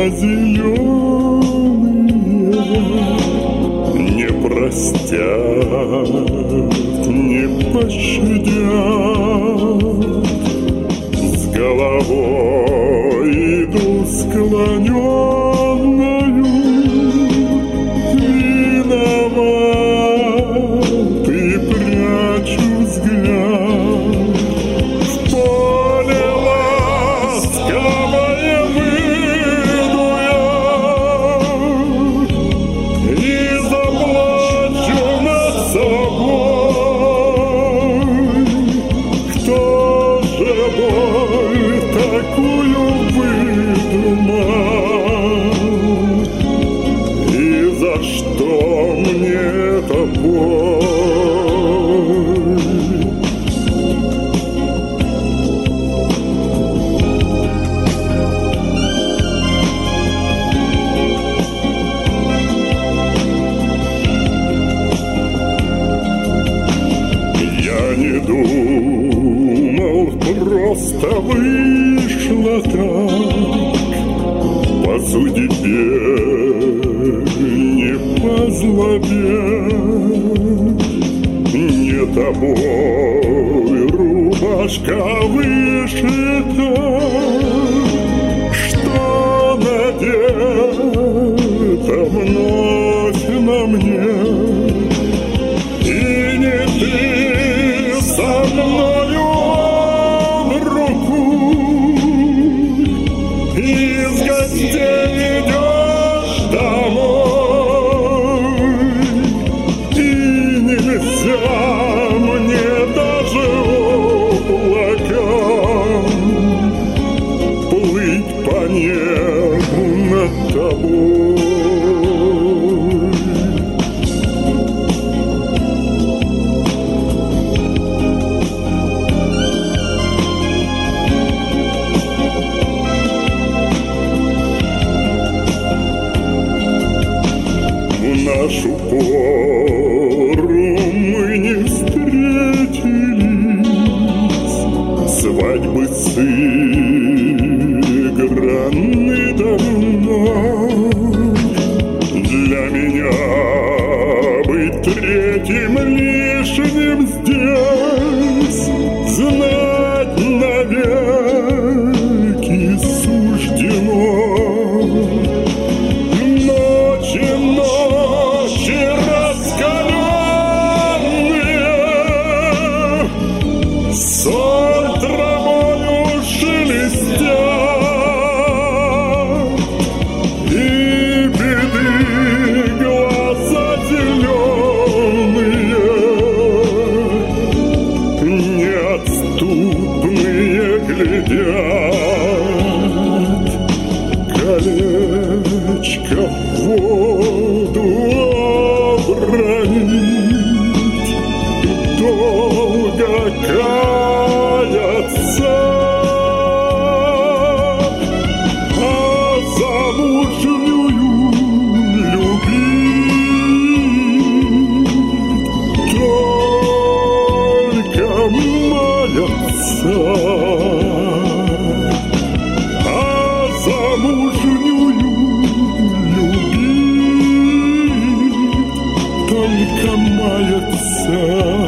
зеленые не простят, не пощадят. С головой иду склоненною, виноват и прячу взгляд. В поле ласковое выйду я и заплачу над собой. Кто же боль такую выдумал? И за что мне эта боль? Я не думал, просто вышло так, по судьбе, не по злобе. Не тобой рубашка вышита, что надето вновь на мне. И не ты со мною руку из гостей идешь домой. И нельзя мне даже облакам плыть по небу над тобой. В нашу пору мы не встретились, свадьбы сыграны давно. Для меня быть третьим лишним здесь, знать навеки суждено. Ночи раскаленные, соль травою шелестят, и беды глаза зеленые, неотступные глядят. Колечко в воду обронить, долго каяться, а замужнюю любить только маяться. Замужнюю любить только маяться.